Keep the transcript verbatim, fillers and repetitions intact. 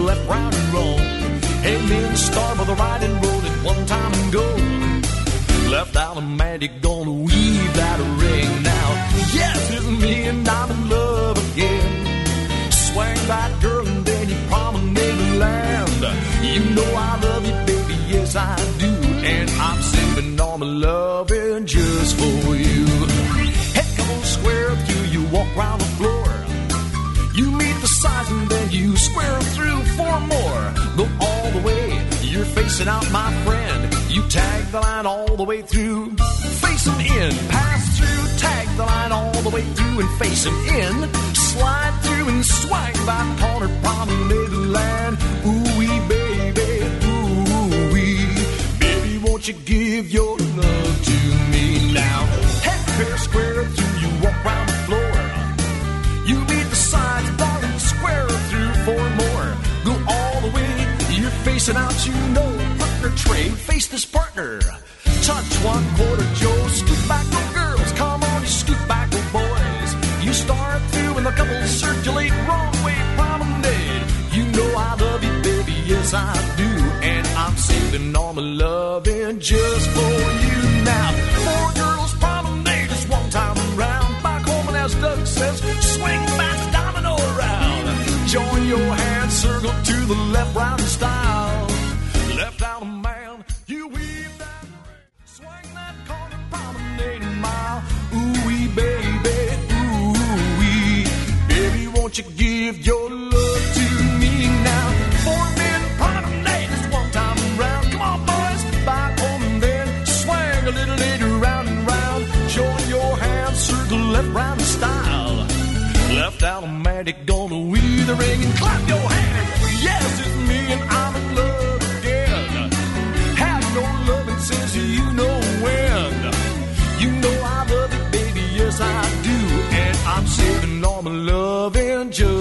left, round, and wrong. Hey, men, star by the right and roll it one time and go. Left automatic, gonna weave that ring now. Yes, it's me and I'm in love again. Swing that girl and then you promenade the land. You know I love you, baby, yes I do. And I'm saving all my loving just for you. Head goes square through, you walk round the floor. You meet the size and then you square through four more. Go all the way, you're facing out, my friend. You tag the line all the way through, face them in, pass through, tag the line all the way through and face them in. Slide through and swing by corner, promenade the land. Ooh-wee, baby, ooh-wee. Baby, won't you give your love to me now? Head pair square through, you walk round the floor. You meet the sides, darling, square through four more. Go all the way, you're facing out, you know. Partner trade, face this partner. Touch one quarter, Joe, scoot back, go girls. Come on, you scoot back, go boys. You start through and the couples circulate, wrong way promenade. You know I love you, baby, yes I do. And I'm saving all my loving just for you now. Four girls promenade just one time around. Back home and as Doug says, swing fast domino around. Join your hands, circle to the left, round in style. Left out a man, you weave that ring. Swing that corner, promenade a mile. Ooh-wee, baby, ooh-wee. Baby, won't you give your love to me now? Four men promenade just one time around. Come on, boys, back home and then swing a little later, round and round. Join your hands, circle left, round in style. Left automatic, gonna weave the ring and clap your hands. Yes, it's me and I'm in love again. Have no loving since you know when. You know I love it, baby, yes I do. And I'm saving all my loving just